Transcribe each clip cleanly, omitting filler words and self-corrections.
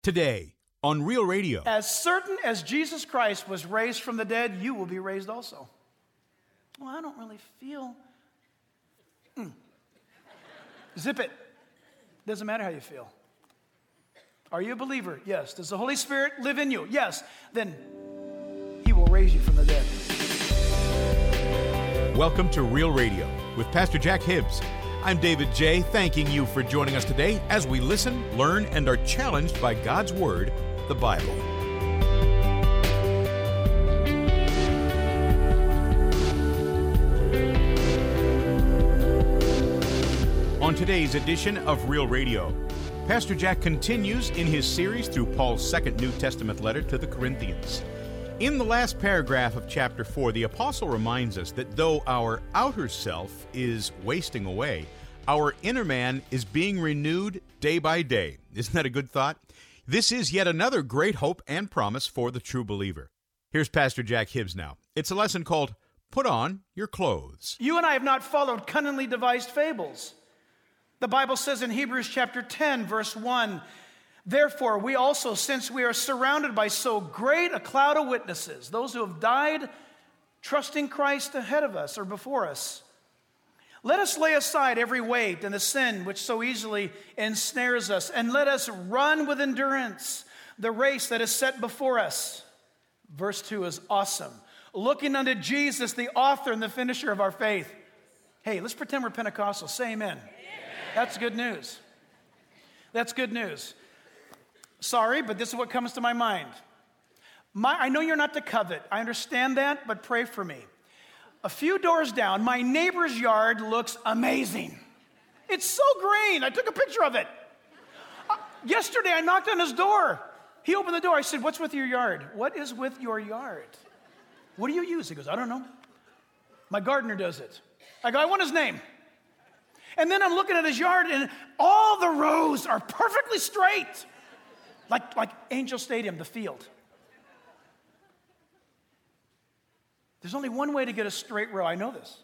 Today on Real Radio. As certain as Jesus Christ was raised from the dead, you will be raised also. Well, I don't really feel. Zip it. Doesn't matter how you feel. Are you a believer? Yes. Does the Holy Spirit live in you? Yes. Then He will raise you from the dead. Welcome to Real Radio with Pastor Jack Hibbs. I'm David J., thanking you for joining us today as we listen, learn, and are challenged by God's Word, the Bible. On today's edition of Real Radio, Pastor Jack continues in his series through Paul's second New Testament letter to the Corinthians. In the last paragraph of chapter 4, the apostle reminds us that though our outer self is wasting away, our inner man is being renewed day by day. Isn't that a good thought? This is yet another great hope and promise for the true believer. Here's Pastor Jack Hibbs now. It's a lesson called Put On Your Clothes. You and I have not followed cunningly devised fables. The Bible says in Hebrews chapter 10, verse 1, "Therefore, we also, since we are surrounded by so great a cloud of witnesses," those who have died trusting Christ ahead of us or before us, "let us lay aside every weight and the sin which so easily ensnares us, and let us run with endurance the race that is set before us." Verse 2 is awesome. "Looking unto Jesus, the author and the finisher of our faith." Hey, let's pretend we're Pentecostal. Say amen. Amen. That's good news. That's good news. Sorry, but this is what comes to my mind. I know you're not to covet. I understand that, but pray for me. A few doors down, my neighbor's yard looks amazing. It's so green. I took a picture of it. Yesterday, I knocked on his door. He opened the door. I said, "What's with your yard?" "What is with your yard?" "What do you use?" He goes, "I don't know. My gardener does it." I go, "I want his name." And then I'm looking at his yard, and all the rows are perfectly straight. Like Angel Stadium, the field. There's only one way to get a straight row. I know this.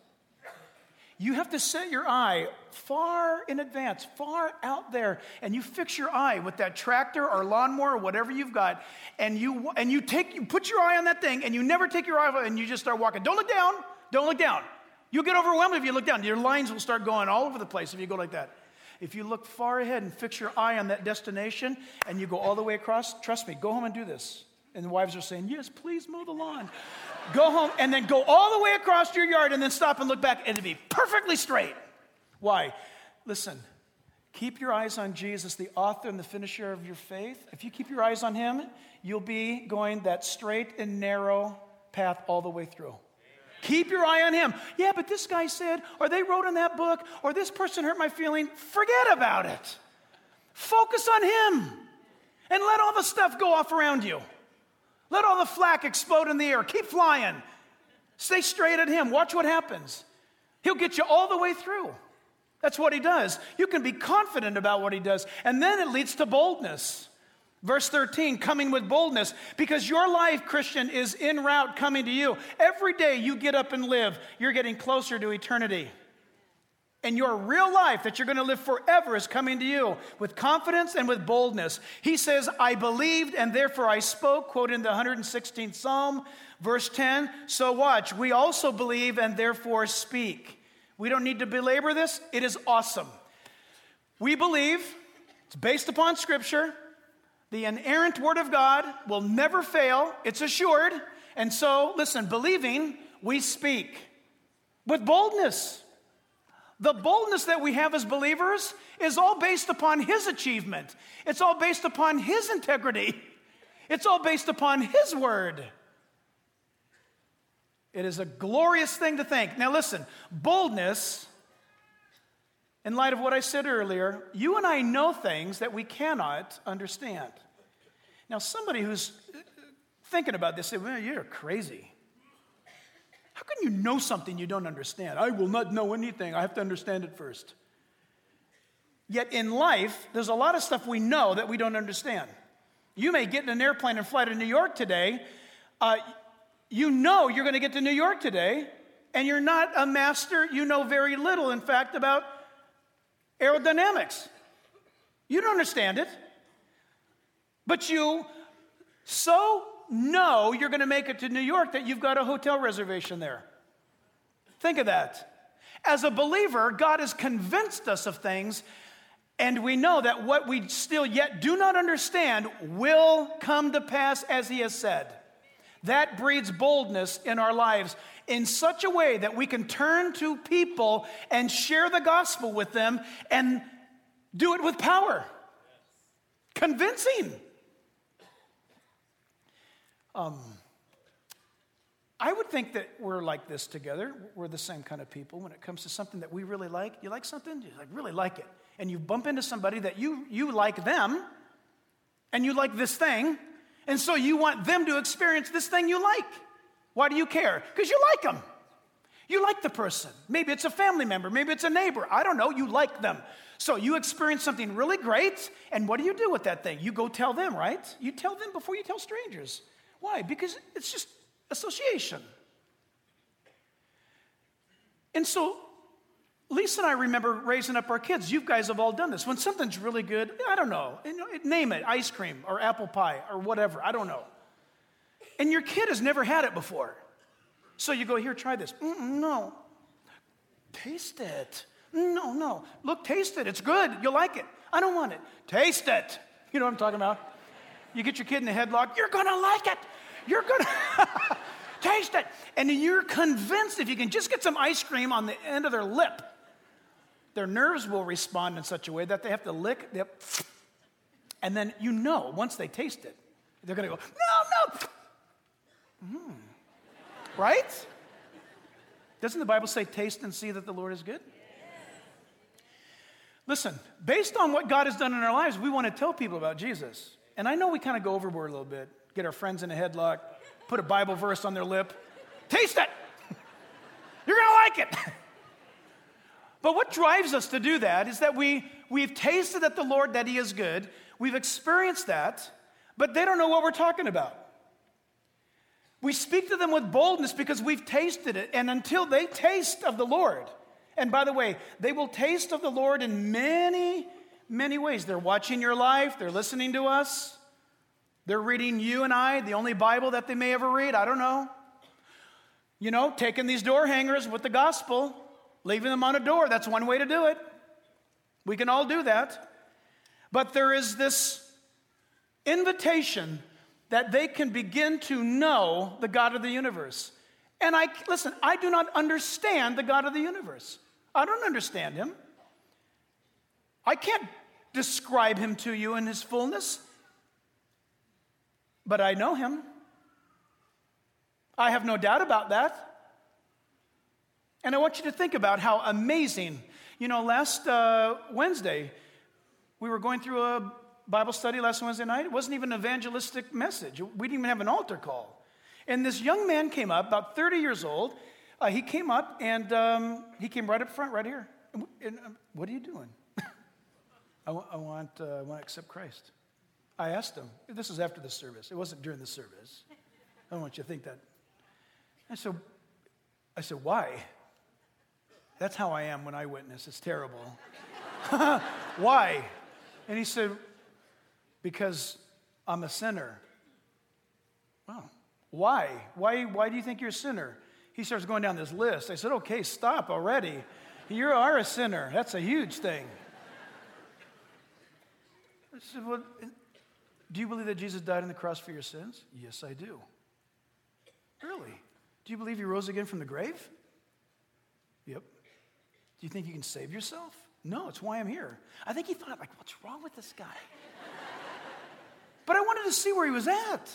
You have to set your eye far in advance, far out there, and you fix your eye with that tractor or lawnmower or whatever you've got, and you put your eye on that thing, and you never take your eye off it, and you just start walking. Don't look down. Don't look down. You'll get overwhelmed if you look down. Your lines will start going all over the place if you go like that. If you look far ahead and fix your eye on that destination and you go all the way across, trust me, go home and do this. And the wives are saying, "Yes, please mow the lawn." Go home and then go all the way across your yard and then stop and look back and it'll be perfectly straight. Why? Listen, keep your eyes on Jesus, the author and the finisher of your faith. If you keep your eyes on Him, you'll be going that straight and narrow path all the way through. Keep your eye on Him. "Yeah, but this guy said, or they wrote in that book, or this person hurt my feeling." Forget about it. Focus on Him. And let all the stuff go off around you. Let all the flak explode in the air. Keep flying. Stay straight at Him. Watch what happens. He'll get you all the way through. That's what He does. You can be confident about what He does. And then it leads to boldness. Verse 13, coming with boldness, because your life, Christian, is en route coming to you. Every day you get up and live, you're getting closer to eternity. And your real life that you're going to live forever is coming to you with confidence and with boldness. He says, "I believed and therefore I spoke," quoting the 116th Psalm, verse 10. So watch, we also believe and therefore speak. We don't need to belabor this. It is awesome. We believe, it's based upon Scripture. The inerrant Word of God will never fail. It's assured. And so, listen, believing, we speak with boldness. The boldness that we have as believers is all based upon His achievement. It's all based upon His integrity. It's all based upon His Word. It is a glorious thing to think. Now listen, boldness, in light of what I said earlier, you and I know things that we cannot understand. Now, somebody who's thinking about this say, "Well, you're crazy. How can you know something you don't understand?" "I will not know anything. I have to understand it first." Yet in life, there's a lot of stuff we know that we don't understand. You may get in an airplane and fly to New York today. You know you're going to get to New York today, and you're not a master. You know very little, in fact, about aerodynamics. You don't understand it. But you so know you're going to make it to New York that you've got a hotel reservation there. Think of that. As a believer, God has convinced us of things, and we know that what we still yet do not understand will come to pass as He has said. That breeds boldness in our lives in such a way that we can turn to people and share the gospel with them and do it with power. Convincing. I would think that we're like this together. We're the same kind of people when it comes to something that we really like. You like something? You really like it. And you bump into somebody that you like them, and you like this thing, and so you want them to experience this thing you like. Why do you care? Because you like them. You like the person. Maybe it's a family member. Maybe it's a neighbor. I don't know. You like them. So you experience something really great, and what do you do with that thing? You go tell them, right? You tell them before you tell strangers. Why? Because it's just association. And so Lisa and I remember raising up our kids. You guys have all done this. When something's really good, I don't know, name it, ice cream or apple pie or whatever, I don't know. And your kid has never had it before. So you go, here, try this. No. Taste it. No. Look, taste it. It's good. You'll like it. I don't want it. Taste it. You know what I'm talking about? You get your kid in a headlock. You're going to like it. You're going to taste it. And you're convinced if you can just get some ice cream on the end of their lip, their nerves will respond in such a way that they have to lick. And then once they taste it, they're going to go, no. Right? Doesn't the Bible say, taste and see that the Lord is good? Listen, based on what God has done in our lives, we want to tell people about Jesus. And I know we kind of go overboard a little bit, get our friends in a headlock, put a Bible verse on their lip. Taste it. You're going to like it. But what drives us to do that is that we've tasted at the Lord that He is good. We've experienced that, but they don't know what we're talking about. We speak to them with boldness because we've tasted it, and until they taste of the Lord, and by the way, they will taste of the Lord in many, many ways. They're watching your life, they're listening to us, they're reading you and I, the only Bible that they may ever read, I don't know. Taking these door hangers with the gospel, leaving them on a door, that's one way to do it. We can all do that. But there is this invitation that they can begin to know the God of the universe. And I do not understand the God of the universe. I don't understand Him. I can't describe Him to you in His fullness, but I know Him. I have no doubt about that. And I want you to think about how amazing, last Wednesday, we were going through a Bible study last Wednesday night. It wasn't even an evangelistic message. We didn't even have an altar call. And this young man came up, about 30 years old. He came up, and he came right up front, right here. And, what are you doing? I want to accept Christ. I asked him. This was after the service. It wasn't during the service. I don't want you to think that. I said, why? That's how I am when I witness. It's terrible. Why? And he said, because I'm a sinner. Wow. Why? Why do you think you're a sinner? He starts going down this list. I said, okay, stop already. You are a sinner. That's a huge thing. I said, well, do you believe that Jesus died on the cross for your sins? Yes, I do. Really? Do you believe He rose again from the grave? Yep. Do you think you can save yourself? No, it's why I'm here. I think he thought, what's wrong with this guy? But I wanted to see where he was at.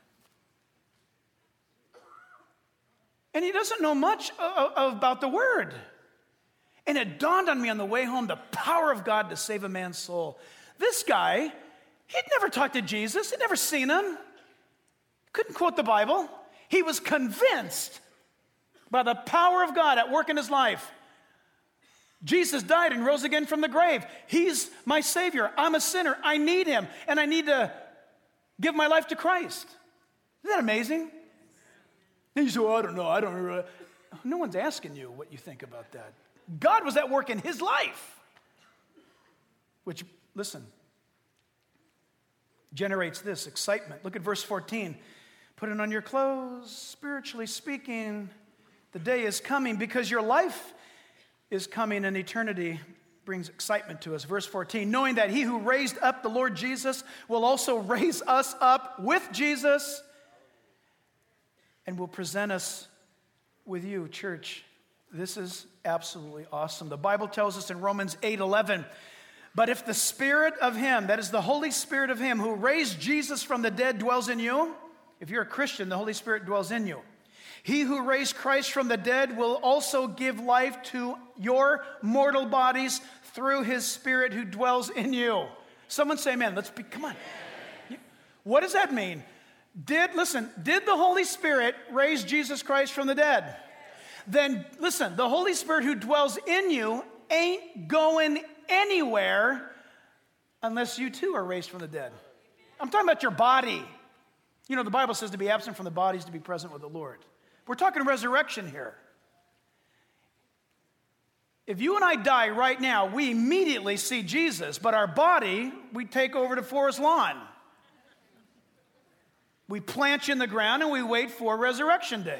And he doesn't know much about the Word. And it dawned on me on the way home, the power of God to save a man's soul. This guy, he'd never talked to Jesus. He'd never seen Him. Couldn't quote the Bible. He was convinced by the power of God at work in his life. Jesus died and rose again from the grave. He's my Savior. I'm a sinner. I need Him. And I need to give my life to Christ. Isn't that amazing? And you say, well, I don't know. I don't know. No one's asking you what you think about that. God was at work in his life. Which, listen, generates this excitement. Look at verse 14. Put it on your clothes, spiritually speaking. The day is coming because your life is coming, and eternity brings excitement to us. Verse 14, knowing that he who raised up the Lord Jesus will also raise us up with Jesus and will present us with you, church. This is absolutely awesome. The Bible tells us in Romans 8:11, but if the Spirit of him, that is the Holy Spirit of him who raised Jesus from the dead dwells in you, if you're a Christian, the Holy Spirit dwells in you. He who raised Christ from the dead will also give life to your mortal bodies through his Spirit who dwells in you. Someone say amen. Come on. What does that mean? Did the Holy Spirit raise Jesus Christ from the dead? Then listen, the Holy Spirit who dwells in you ain't going anywhere unless you too are raised from the dead. I'm talking about your body. You know, the Bible says to be absent from the body is to be present with the Lord. We're talking resurrection here. If you and I die right now, we immediately see Jesus, but our body, we take over to Forest Lawn. We plant you in the ground and we wait for resurrection day.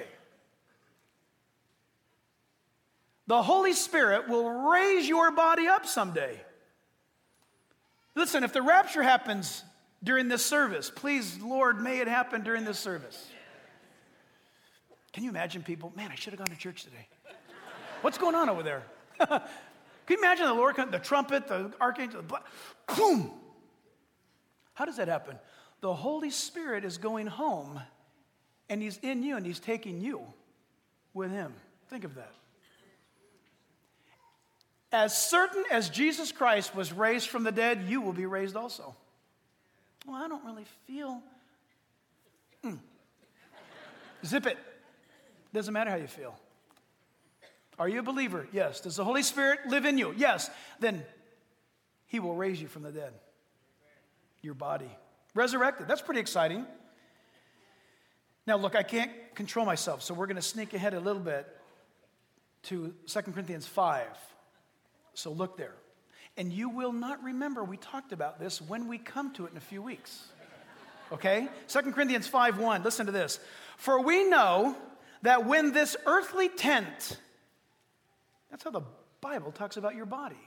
The Holy Spirit will raise your body up someday. Listen, if the rapture happens during this service, please, Lord, may it happen during this service. Can you imagine people? Man, I should have gone to church today. What's going on over there? Can you imagine the Lord, the trumpet, the archangel, boom? How does that happen? The Holy Spirit is going home, and he's in you, and he's taking you with him. Think of that. As certain as Jesus Christ was raised from the dead, you will be raised also. Well, I don't really feel. Zip it. Doesn't matter how you feel. Are you a believer? Yes. Does the Holy Spirit live in you? Yes. Then he will raise you from the dead. Your body. Resurrected. That's pretty exciting. Now, look, I can't control myself, so we're going to sneak ahead a little bit to 2 Corinthians 5. So look there. And you will not remember we talked about this when we come to it in a few weeks. Okay? 2 Corinthians 5:1. Listen to this. For we know that when this earthly tent, that's how the Bible talks about your body,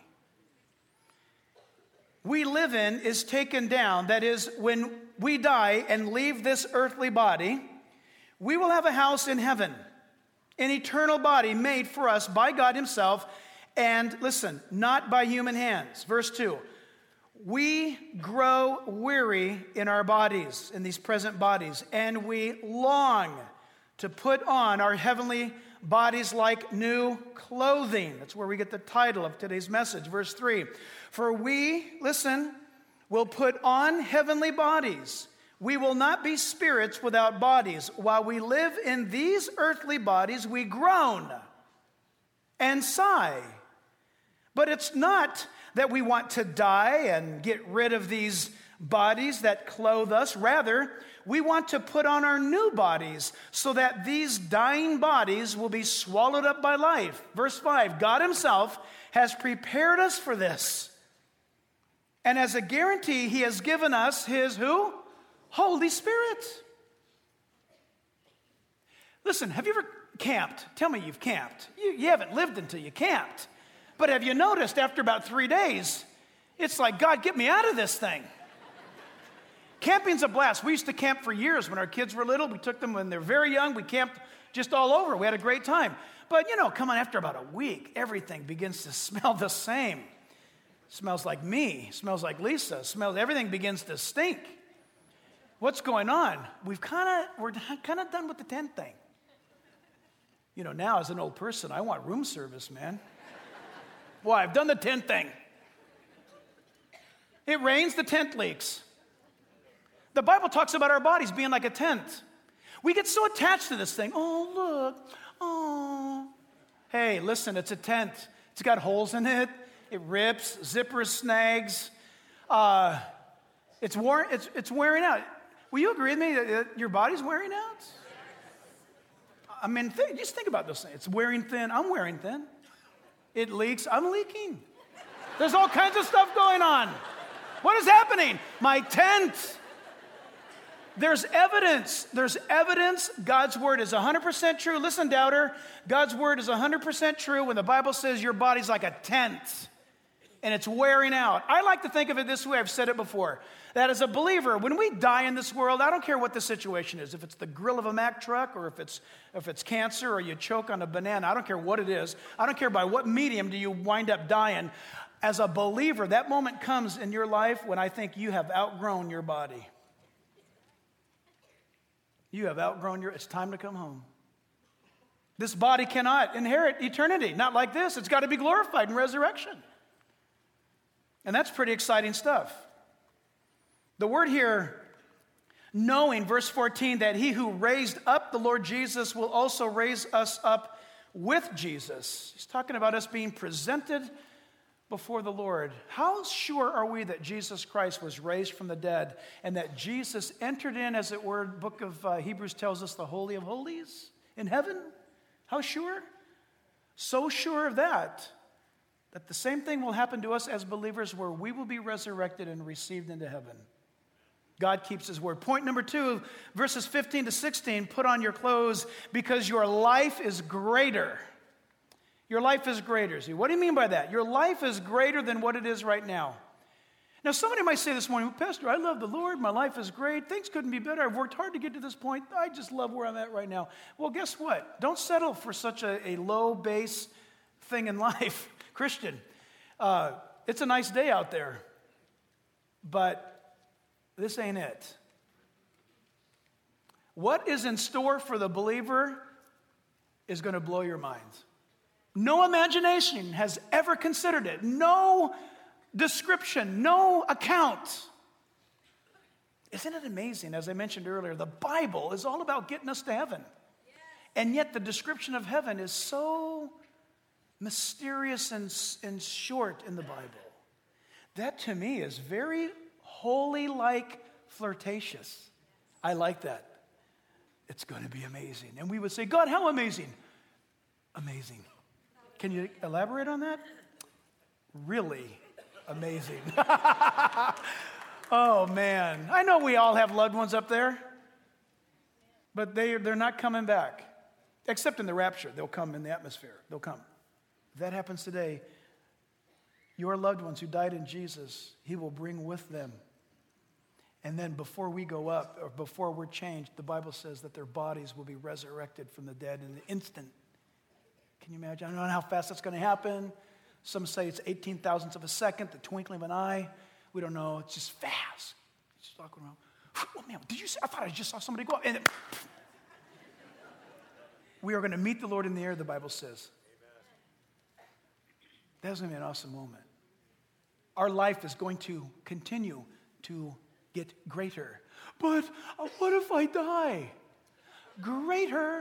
we live in is taken down, that is, when we die and leave this earthly body, we will have a house in heaven, an eternal body made for us by God himself, and listen, not by human hands. Verse 2, we grow weary in our bodies, in these present bodies, and we long to put on our heavenly bodies like new clothing. That's where we get the title of today's message. Verse 3, for we, listen, will put on heavenly bodies. We will not be spirits without bodies. While we live in these earthly bodies, we groan and sigh. But it's not that we want to die and get rid of these bodies that clothe us. Rather, we want to put on our new bodies so that these dying bodies will be swallowed up by life. Verse 5, God himself has prepared us for this. And as a guarantee, he has given us his who? Holy Spirit. Listen, have you ever camped? Tell me you've camped. You haven't lived until you camped. But have you noticed after about 3 days, it's like, God, get me out of this thing. Camping's a blast. We used to camp for years when our kids were little. We took them when they were very young. We camped just all over. We had a great time. But, come on, after about a week, everything begins to smell the same. Smells like me. Smells like Lisa. Everything begins to stink. What's going on? We're kind of done with the tent thing. Now as an old person, I want room service, man. Boy, I've done the tent thing. It rains, the tent leaks. The Bible talks about our bodies being like a tent. We get so attached to this thing. Oh, look. Oh. Hey, listen, it's a tent. It's got holes in it. It rips. Zippers snags. It's wearing out. Will you agree with me that your body's wearing out? I mean, just think about this thing. It's wearing thin. I'm wearing thin. It leaks. I'm leaking. There's all kinds of stuff going on. What is happening? My tent There's evidence. There's evidence. God's word is 100% true. Listen, doubter, God's word is 100% true when the Bible says your body's like a tent and it's wearing out. I like to think of it this way. I've said it before. That as a believer, when we die in this world, I don't care what the situation is. If it's the grill of a Mack truck or if it's cancer or you choke on a banana, I don't care what it is. I don't care by what medium do you wind up dying. As a believer, that moment comes in your life when I think you have outgrown your body. You have outgrown it's time to come home. This body cannot inherit eternity. Not like this. It's got to be glorified in resurrection. And that's pretty exciting stuff. The word here, knowing, verse 14, that he who raised up the Lord Jesus will also raise us up with Jesus. He's talking about us being presented before the Lord. How sure are we that Jesus Christ was raised from the dead and that Jesus entered in, as it were, book of Hebrews tells us, the Holy of Holies in heaven? How sure? So sure of that the same thing will happen to us as believers where we will be resurrected and received into heaven. God keeps his word. Point number 2, verses 15 to 16, put on your clothes because your life is greater. Your life is greater. See, what do you mean by that? Your life is greater than what it is right now. Now, somebody might say this morning, Pastor, I love the Lord. My life is great. Things couldn't be better. I've worked hard to get to this point. I just love where I'm at right now. Well, guess what? Don't settle for such a low base thing in life. Christian, it's a nice day out there, but this ain't it. What is in store for the believer is going to blow your mind. No imagination has ever considered it. No description, no account. Isn't it amazing? As I mentioned earlier, the Bible is all about getting us to heaven. And yet the description of heaven is so mysterious and short in the Bible. That to me is very holy-like flirtatious. I like that. It's going to be amazing. And we would say, God, how amazing? Amazing. Can you elaborate on that? Really amazing. Oh, man. I know we all have loved ones up there, but they're not coming back. Except in the rapture. They'll come in the atmosphere. They'll come. If that happens today, your loved ones who died in Jesus, he will bring with them. And then before we go up, or before we're changed, the Bible says that their bodies will be resurrected from the dead in an instant. Can you imagine? I don't know how fast that's going to happen. Some say it's 18 thousandths of a second, the twinkling of an eye. We don't know. It's just fast. It's just walking around. Oh, man, did you see? I thought I just saw somebody go up. And then, we are going to meet the Lord in the air, the Bible says. That's going to be an awesome moment. Our life is going to continue to get greater. But what if I die? Greater.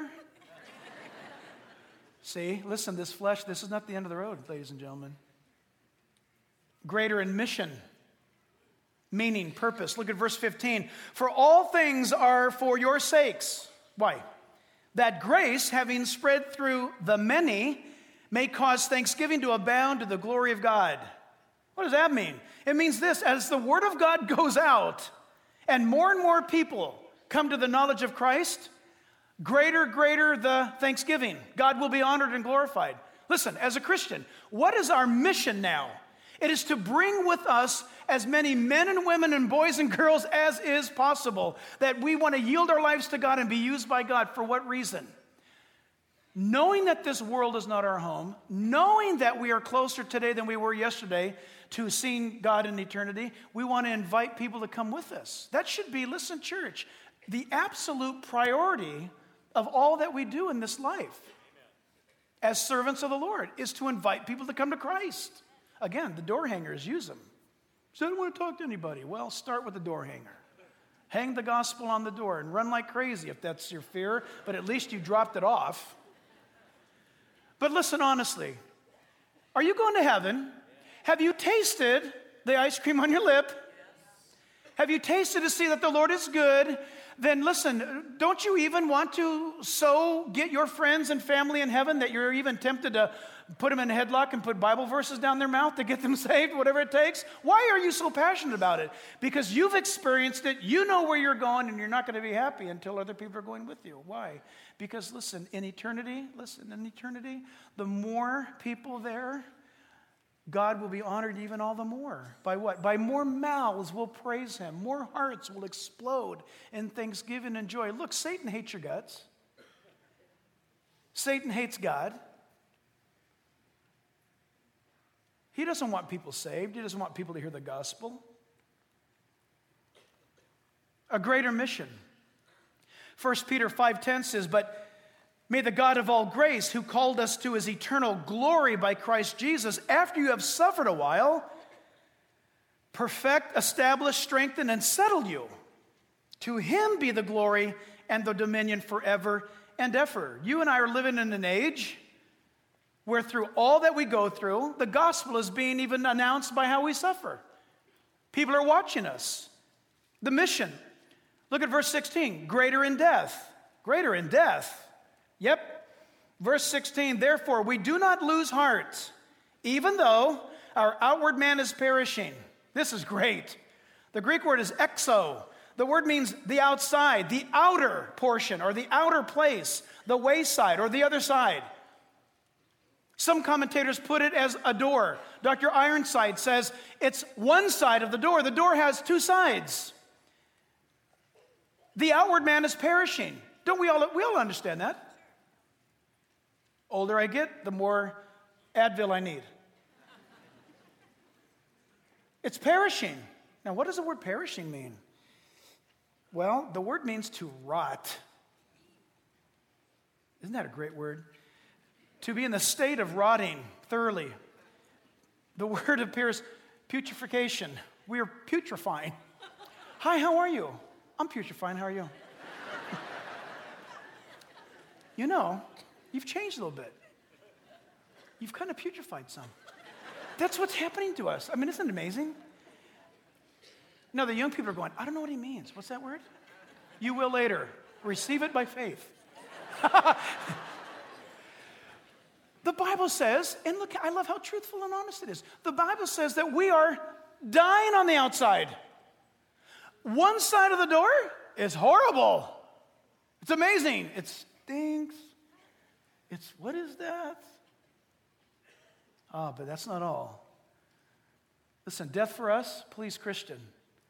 See, listen, this flesh, this is not the end of the road, ladies and gentlemen. Greater in mission, meaning, purpose. Look at verse 15. For all things are for your sakes. Why? That grace, having spread through the many, may cause thanksgiving to abound to the glory of God. What does that mean? It means this: as the word of God goes out and more people come to the knowledge of Christ, greater the thanksgiving. God will be honored and glorified. Listen, as a Christian, what is our mission now? It is to bring with us as many men and women and boys and girls as is possible, that we want to yield our lives to God and be used by God. For what reason? Knowing that this world is not our home, knowing that we are closer today than we were yesterday to seeing God in eternity, we want to invite people to come with us. That should be, listen, church, the absolute priority of all that we do in this life as servants of the Lord is to invite people to come to Christ. Again, the door hangers use them. So I don't want to talk to anybody. Well, start with the door hanger. Hang the gospel on the door and run like crazy if that's your fear, but at least you dropped it off. But listen honestly, are you going to heaven? Have you tasted the ice cream on your lip? Have you tasted to see that the Lord is good? Then listen, don't you even want to so get your friends and family in heaven that you're even tempted to put them in a headlock and put Bible verses down their mouth to get them saved, whatever it takes? Why are you so passionate about it? Because you've experienced it, you know where you're going, and you're not going to be happy until other people are going with you. Why? Because listen, in eternity, the more people there, God will be honored even all the more. By what? By more mouths will praise him. More hearts will explode in thanksgiving and joy. Look, Satan hates your guts. Satan hates God. He doesn't want people saved. He doesn't want people to hear the gospel. A greater mission. 1 Peter 5:10 says, but may the God of all grace, who called us to his eternal glory by Christ Jesus, after you have suffered a while, perfect, establish, strengthen, and settle you. To him be the glory and the dominion forever and ever. You and I are living in an age where through all that we go through, the gospel is being even announced by how we suffer. People are watching us. The mission. Look at verse 16. Greater in death. Greater in death. Yep. Verse 16, therefore, we do not lose heart, even though our outward man is perishing. This is great. The Greek word is exo. The word means the outside, the outer portion, or the outer place, the wayside, or the other side. Some commentators put it as a door. Dr. Ironside says it's one side of the door. The door has two sides. The outward man is perishing. Don't we all understand that? Older I get, the more Advil I need. It's perishing. Now, what does the word perishing mean? Well, the word means to rot. Isn't that a great word? To be in the state of rotting thoroughly. The word appears putrefaction. We are putrefying. Hi, how are you? I'm putrefying. How are you? You know, you've changed a little bit. You've kind of putrefied some. That's what's happening to us. I mean, isn't it amazing? No, the young people are going, I don't know what he means. What's that word? You will later. Receive it by faith. The Bible says, and look, I love how truthful and honest it is. The Bible says that we are dying on the outside. One side of the door is horrible. It's amazing. It stinks. It's, what is that? But that's not all. Listen, death for us, please, Christian.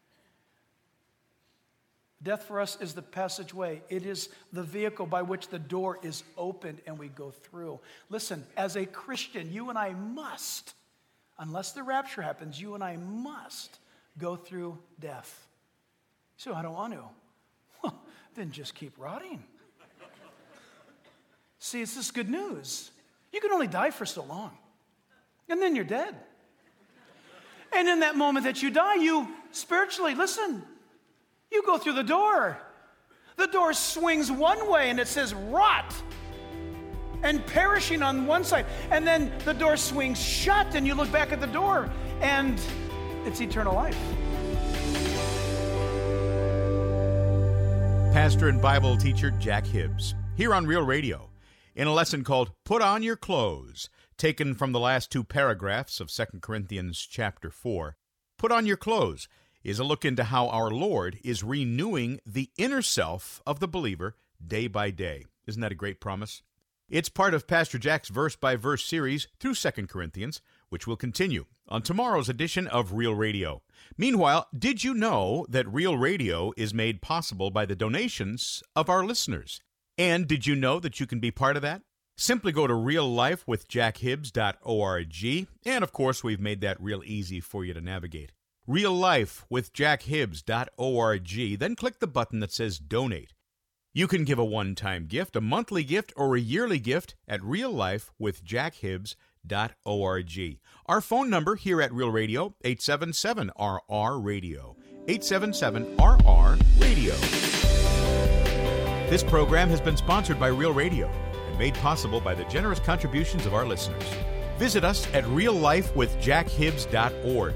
Death for us is the passageway. It is the vehicle by which the door is opened and we go through. Listen, as a Christian, you and I must, unless the rapture happens, you and I must go through death. So I don't want to. Well, then just keep rotting. See, it's this good news. You can only die for so long. And then you're dead. And in that moment that you die, you spiritually, listen, you go through the door. The door swings one way and it says rot and perishing on one side. And then the door swings shut and you look back at the door and it's eternal life. Pastor and Bible teacher Jack Hibbs, here on Real Radio, in a lesson called Put On Your Clothes, taken from the last two paragraphs of 2 Corinthians chapter 4. Put on your clothes is a look into how our Lord is renewing the inner self of the believer day by day. Isn't that a great promise? It's part of Pastor Jack's verse-by-verse series through 2 Corinthians, which will continue on tomorrow's edition of Real Radio. Meanwhile, did you know that Real Radio is made possible by the donations of our listeners? And did you know that you can be part of that? Simply go to reallifewithjackhibbs.org, and of course, we've made that real easy for you to navigate. reallifewithjackhibbs.org, then click the button that says Donate. You can give a one-time gift, a monthly gift, or a yearly gift at reallifewithjackhibbs.org. Our phone number here at Real Radio, 877-RR-RADIO, 877-RR-RADIO. This program has been sponsored by Real Radio and made possible by the generous contributions of our listeners. Visit us at reallifewithjackhibbs.org,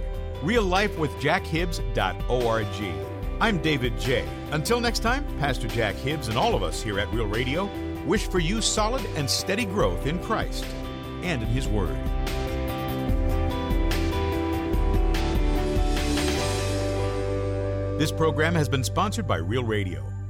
reallifewithjackhibbs.org. I'm David J. Until next time, Pastor Jack Hibbs and all of us here at Real Radio wish for you solid and steady growth in Christ. and in His Word. This program has been sponsored by Real Radio.